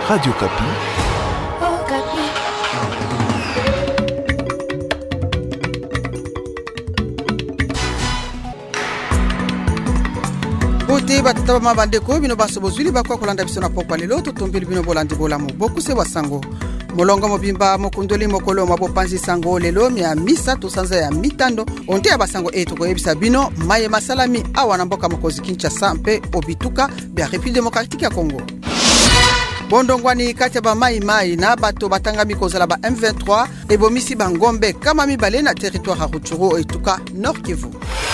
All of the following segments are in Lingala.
Radio Kapi. Oh, Kapi. Bote bataba mabandeko bino basobozuli bakwa kolanda biso na pokwa lelo totombeli bino bolandi bolamu bokuse wasango molongo mobimba mokundoli mokolo mabopanzi sango lelo mia misa tosanza ya mitando onte ya basango eto koyebisa bino maye masalami awa na mboka mokozi Kinshasa mpe obituka bya République démocratique ya Congo. Bondongwani kati ya ba mai na bato batangami kozala ba M23 ebomisi bangombe kama mibale na territoire ya Rutshuru etuka Nord Kivu.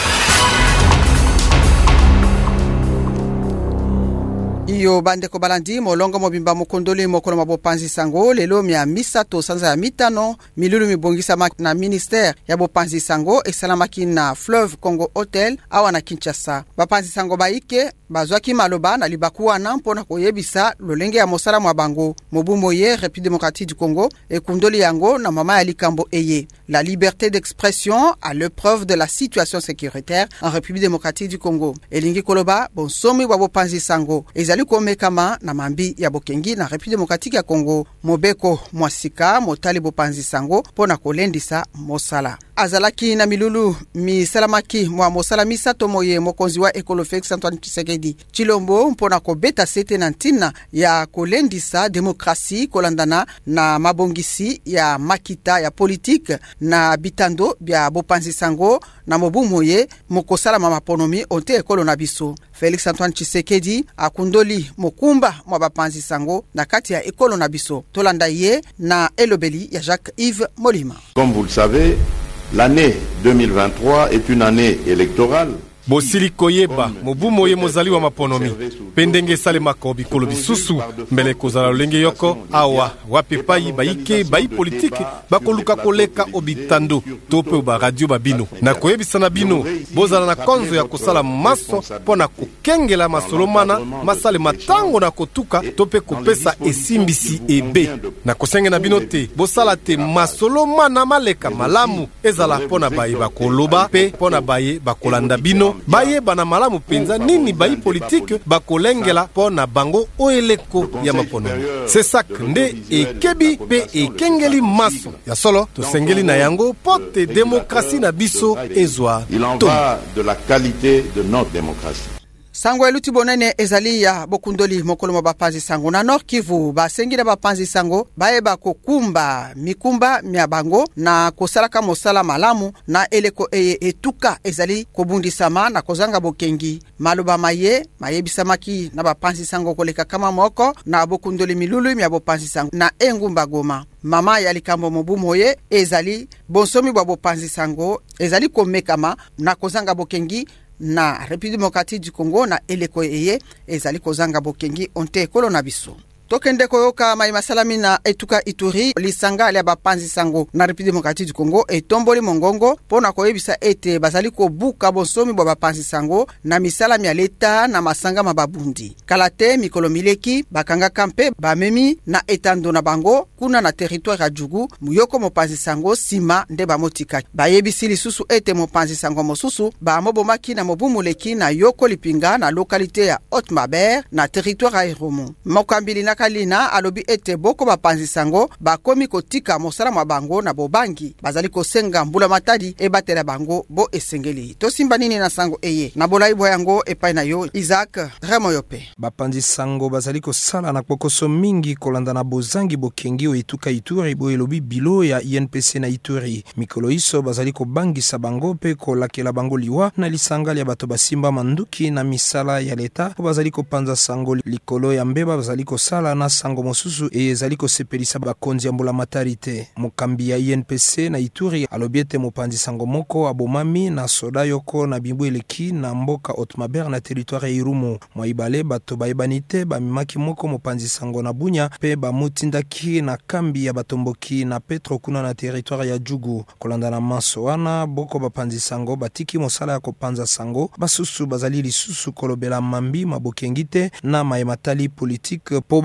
Iyo bandeko balandi molongo mobimba mokondoli mokolo mabopanzi sango lelo mia misa to sanza ya mitano milulu mibongisa na ministère ya bopanzi sango esalamaki na Fleuve Congo Hotel awa na Kinshasa. Bapanzi sango baike bazwaki maloba na libakuwa na mpona koyebisa lolenge ya mosala mwa bango mobumoye République démocratique du Congo ekundoli yango na mama ya likambo eye la liberté d'expression à l'épreuve de la situation sécuritaire en République démocratique du Congo. Elingi koloba bonsomi wa bopanzi sango ezali komekama na mambi ya bokengi na République démocratique ya Congo mobeko mwasika motali bopanzi sango pona kolendisa mosala azalaki na milulu misalamaki mwa mosala misato moye mokonzi wa Ekolo Félix Antoine Tshisekedi Chilombo mpona kobeta sete na ntina ya kolendisa demokrasi kolandana na mabongisi ya makita ya politique na bitando bya bopanzi sango na mobu moye mokosala mamaponomi onte ekolo na biso. Félix Antoine Tshisekedi akundoli mokumba mwa bapanzi sango na kati ya ekolo na biso. Tolanda ye na elobeli ya Jacques-Yves Molima. Comme vous le savez, l'année 2023 est une année électorale. Bosili koyeba mobu moye mozali wa maponomi pendenge salemaka obikolo bisusu mbele kozala lolenge yoko awa wapepai baike bai politique bakoluka koleka obitando tope ba radio babino na koyebisa na bino bozala na konzo ya kosala maso pona kokengela masolomana masale matango na kotuka tope kopesa esimbisi ebe na kosenge na bino te bosala te masolomana maleka malamu ezala pona baye bakoloba pe pona baye bakolanda bino baye bana malamu penza nini bayi politique bakolengela pona bango oeleko ya mapono. C'est ça nde ekebi pe ekengeli maso ya solo tosengeli na yango pote demokrasi na biso ezwa. Il en va de la qualité de notre démocratie. Sango eluti bonene ezali ya bokundoli mokolo mabapanzi sango na Nord Kivu basengira bapanzi sango baeba kokumba mikumba mia bango na kosalaka mosala malamu na eleko etuka ezali kobundisama na kozanga bokengi maloba maye bisamaki na bapanzi sango koleka kama moko na bokundoli milulu mia bopanzi sango na engumba Goma. Mama ya likambo mobu moye ezali bonsomi bwa bopanzi sango ezali komekama na kozanga bokengi na République démocratique du Congo na eleko ezali kozanga bokengi onte ekolo na biso. Tokende koyoka mai masalami na etuka Ituri lisanga ya bapanzi sango na République démocratique du Congo etomboli mongongo pona koyebisa ete bazali kobuka bonsomi bwa bapanzi sango na misalami ya leta na masanga mababundi kalate mikolo mileki bakanga kampe bamemi na etando na bango kuna na territoire ya Jugu muyoko mopanzi sango sima nde bamotika bayebisi lisusu ete mopanzi sango mosusu bamobomaki na mobumuleki na yoko lipinga na localité ya Haute-Maber na territoire ya Irumu mokambili na kalina alobi ete boko bapanzi sango bakomi kotika mosala mwa bango na bobangi bazali kosenga mbula matadi ebatela bango bo esengeli tosimba nini na sango eye na bolaibo yango epai na yo Isaac Remoyope. Bapanzi sango bazali kosala na kokoso mingi kolanda na bozangi bokengi o etuka Ituri bo elobi bilo ya INPC na Ituri mikolo iso bazali kobangisa bango pe kolakela bango liwa na lisanga ya bato basimba manduki na misala ya leta bazali kopanza sango likolo ya mbeba bazali kosala na sango mosusu ezali kosepelisa bakonzi ya mbula matarite mokambi ya INPC na Ituri alobiete mopanzi sango moko abomami na soda yoko na bimbu eleki na mboka Haute-Maber na territoire ya Irumu mwaibale bato baebanite bamimaki moko mopanzi sango na Bunya pe bamutindaki na kambi ya batomboki na Petro kuna na territoire ya Jugu kolanda na maso wana boko bapanzi sango batiki mosala ya kopanza sango basusu bazali lisusu kolobela mambi mabokengite na maematali politique po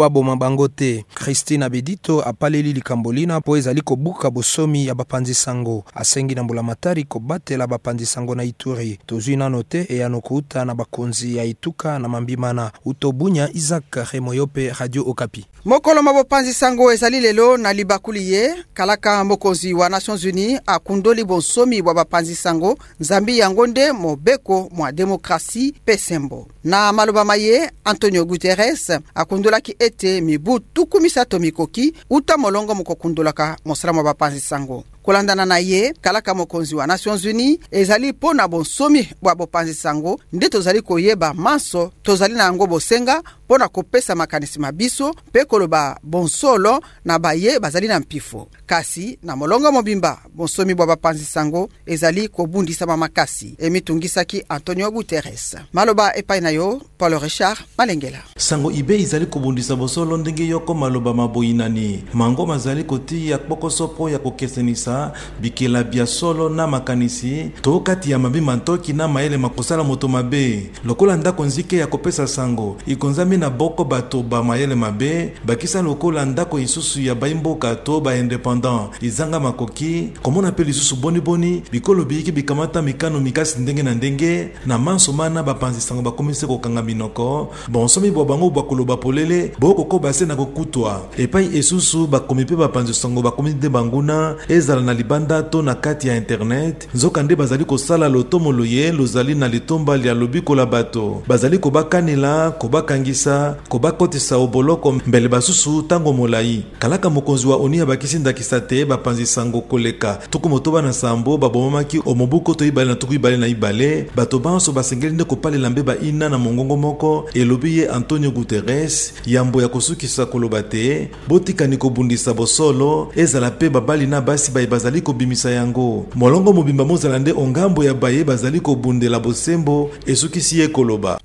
baboma bango te. Christine Bedito apaleli likambolina po ezali kobuka bosomi ya bapanzi sango. Asengi na mbulamatari kobatela bapanzi sango na Ituri. Tozwi nano te eyano kouta na bakonzi ya Ituka na Mambimana. Utobunya Isaac Remoyope, Radio Okapi. Mokolo mabopanzi sango ezali lelo na libakuli ye kalaka mokonzi wa Nations Unies akundoli bonsomi bwa bapanzi sango nzambi yango nde mobeko mwa demokrasi pesembo. Na maloba maye Antonio Guterres akundolaki ete mibu tukumisato mikoki uta molongo mokokundolaka mosala mwa bapanzi sango. Kolandana na ye kalaka mokonzi wa Nations Unies ezali pona bonsomi bwa bopanzi sango nde tozali koyeba manso tozali na yango bosenga pona kopesa makanisi mabiso pe koloba bonsolo na baye bazali na mpifo. Kasi na molongo mobimba bonsomi bwa bapanzi sango ezali kobundisa makasi emitungisaki Antonio Guterres. Maloba epai na yo Paul Richard Malengela. Sango ibe ezali kobundisa bosolo ndenge yoko maloba maboyinani mango mazali koti ya pokosopo ya kokesenisa bikela bia solo na makanisi to kati ya mabi mantoki na maele makosala moto mabe lokola ndako nzike ya kopesa sango ikonzami na boko bato ba maele mabe bakisa lokola ndako isusu ya baimboka to ba independant izanga makoki komona pe lisusu boni bikolo biki bikamata mikano mikasi ndenge na ndenge na manso mana bapanzi sango bakomise kokanga binoko bonsomi bwa bango bakoloba polele boko ko base na kokutwa epai esusu bakomi pe bapanzi sango bakomi de banguna ezala na libanda to na kati ya internet nzoka nde bazali kosala lotomo ye lozali na litomba lia lobiko la bato bazali kobakanela kobakangisa kobakotisa oboloko mbele basusu tango molai kalaka mokonzi wa ONU abakisi ndakisa te bapanzi sango koleka tuku motoba na sambo babomamaki omobuko to ibale na tuku ibale na ibale bato banso basengeli nde kopalela mbe ina na mongongo moko elobi ye Antonio Guterres yambo ya kosukisa koloba te botikani kobundisa bosolo ezala pe babali na basi bazali kobimisa yango molongo mobimba mozala nde ongambo ya baye bazali kobundela bosembo esukisi ye koloba.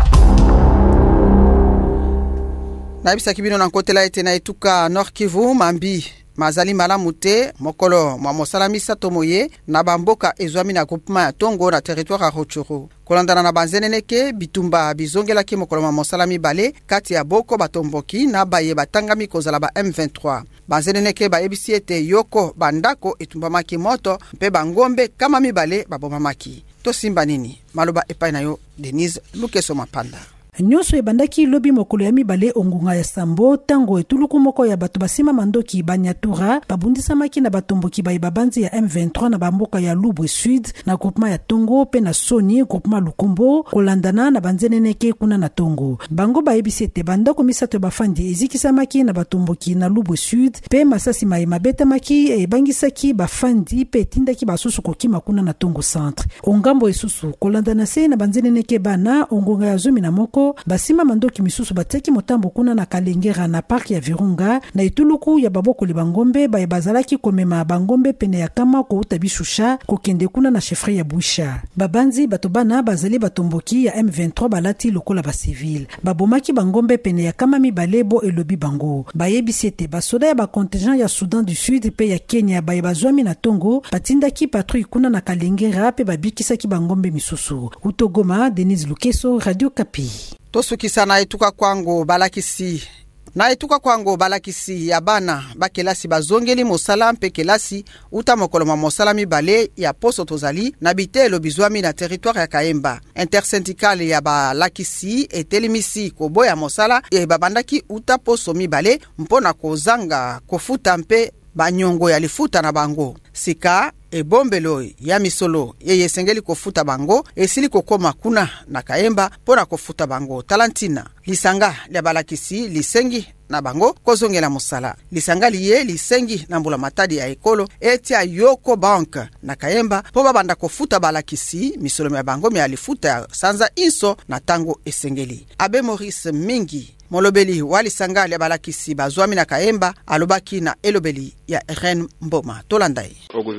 Naibisa kibino na nkotela ete na Ituka Nord Kivu mambi mazali malamu te mokolo mwa mosala misato moye na bamboka ezwami na groupement ya Tongo na territoire ya Rutshuru. Kolandana na banzeneneke bitumba bizongelaki mokolo mwa mosala mibale kati ya boko batomboki na baye batangami kozala ba M23. Banzeneneke bayebisi ete yoko bandako etumbamaki moto mpe bangombe kama mibale babomamaki. Tosimba nini? Maloba epai na yo Denise Lukeso Mapanda. Nyonso ebandaki lobi mokolo ya mibale ongunga ya sambo tango etuluku moko ya bato basima mandoki banyatura babundisamaki na batomboki babanzi ya M23 na bamboka ya Lubwe Sud na groupement ya Tongo pe na Soni groupement Lukombo kolandana na banzeneneke kuna na Tongo. Bango bayebisi ete bandako misato bafandi ezikisamaki na batomboki na Lubwe Sud pe masasi mabetamaki ebangisaki bafandi pe tindaki basusu kokima kuna na Tongo centre. Ongambo esusu kolandana se na banzeneneke bana ongunga ya zumi na moko basima mandoki misusu bateki motambo kuna na Kalengera na park ya Virunga na ituluku ya baboko libangombe bazalaki komema bangombe pene ya kama ko utabishusha kokende kuna na chefre ya Buisha. Babanzi batobana bazali batomboki ya M23 balati lokola ba civil babomaki bangombe pene ya kama mibalebo elobi bango bayebisi ete basoda ya bakontingent ya Sudan du Sud pe ya Kenya bazwami na Tongo batindaki patrouille kuna na Kalengera pe babikisaki bangombe misusu. Utogoma, Denise Lukeso, Radio Kapi. Tosukisa na Ituka kwango balakisi. Na Ituka kwango balakisi ya bana bakelasi bazongeli mosala mpe kelasi uta mokolo mwa mosala mibale ya poso tozali na bitelo bizwami na territoire ya Kaemba. Intersyndicale ya balakisi etelimisi koboya mosala babandaki uta poso mibale mpona kozanga kofuta mpe banyongo ya lifuta na bango. Sika ebombelo ya misolo yesengeli kofuta bango esili kokoma kuna na Kaemba pona kofuta bango. Talantina lisanga lya balakisi lisengi na bango kozongela mosala. Lisanga liye lisengi na mbula matadi ya ekolo etia Yoko Bank na Kaemba po babanda kofuta balakisi misolo ya bango ya lifuta ya sanza inso na tango esengeli. Abe Maurice Mingi molobeli walisanga lya balakisi bazwami na Kaemba alobaki na elobeli ya Ren Mboma. Tolandai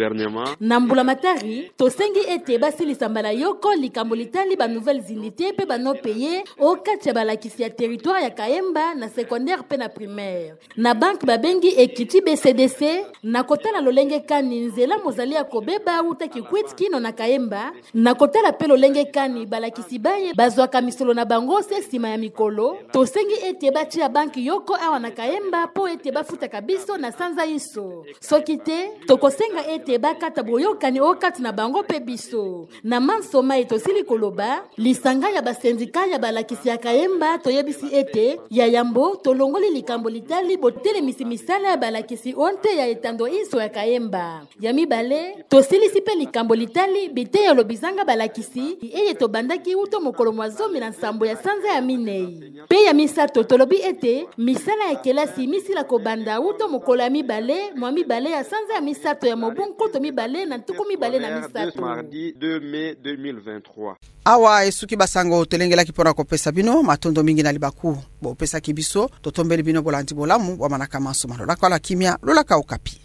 na mbula matari tosengi ete basilisa mbala yoko likambo litali ba nouvelles unités pe bano payer au kati ya balakisi ya territoire ya Kaemba na secondaire pe na primaire na banque babengi Equity BCDC na kotala lolenge kani nzela mozali ya kobeba uta kikwit kino na Kaemba na kotala pe lolenge kani balakisi baye bazwaka misolo na bango se sima ya mikolo tosengi ete batia banki yoko awa na Kayemba po ete bafuta biso na sanza iso. Soki te tokosenga ete bakata boyokani okati na bango pe biso. Na mansoma etosili koloba lisanga ya basendika ya balakisi ya Kayemba toyebisi ete ya yambo tolongoli likambo litali botelemisi misala ya balakisi onte ya etando iso ya Kayemba. Ya mibale tosilisi pe likambo litali bite ya lobizanga balakisi eye tobandaki uto mokolo mwazomi na nsambo ya sanza ya minei. Pe ya misato tolobi ete misala ya kelasi misila kobanda uto mokolo ya mibale mwa mibale ya sanza ya misato ya mobunko to mibale na ntuku mibale na misato. Mardi 2 mai 2023. Awa esuki basango tolengelaki pona kopesa bino matondo mingi na libaku bo pesa kibiso totombeli bino bolandi bolamu wa manaka maso malola kwa la kimia lola ka Okapi.